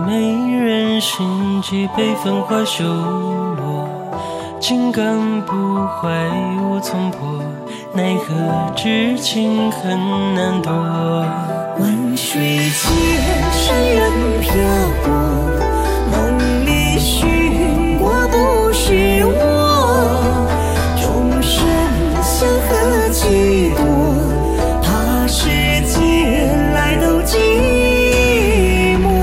美人心悸，被繁华收落，情感不坏，无从破，奈何知情很难躲。 万水千山人漂泊，梦里寻过不是我，众生相和几多，怕世界来都寂寞。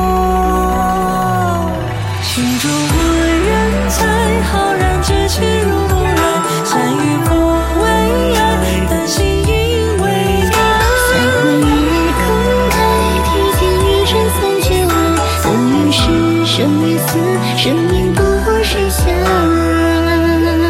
心中无人才，浩然志气如梦然，山与风为爱，但心因为难。 赛过一空开，提剑一针三千万，三世生与死，生命不是相安。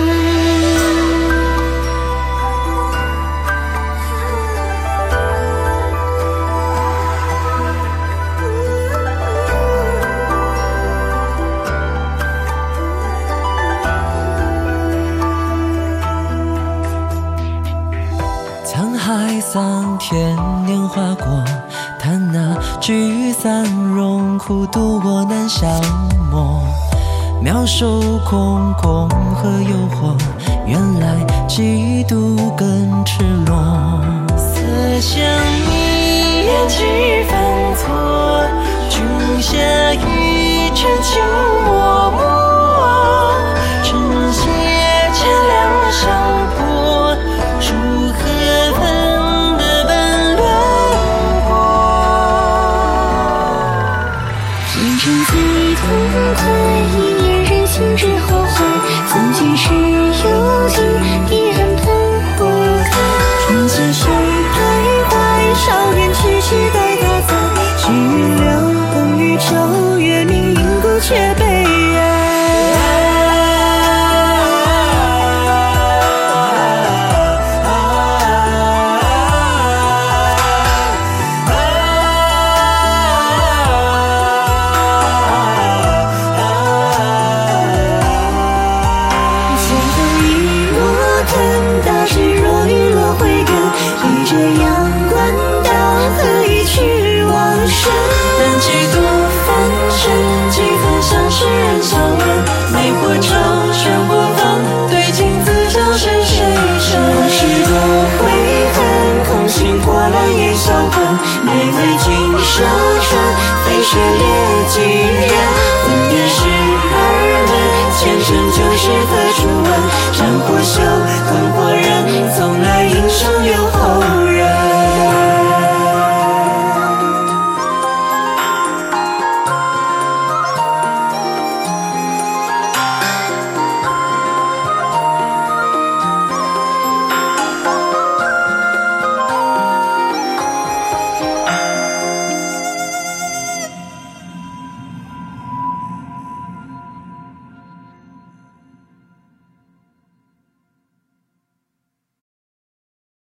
沧海桑田，年华过，叹那聚散荣苦，渡过难相磨。妙手空空和诱惑，原来嫉妒更赤裸。 思想一眼几番错，君下一尘情脉脉，尘血千两相破，如何分得本轮廓。 前尘最痛快，一念人心之后悔，曾经是有情，遗憾喷火开。 春季谁徘徊，少年痴痴待他在，去留灯与昼月明，因故却悲哀。 前头一落根，大智若愚落慧根，依着阳关道，何以去往生？ 但几多凡尘，几分像世人笑问，美或丑，全或放，对镜自笑是谁生？ 是多悔恨，空心破烂也销魂，玫瑰金蛇穿，飞雪猎几人。分别是耳闻，前生旧事何处问？斩或休，恨或忍，从来应手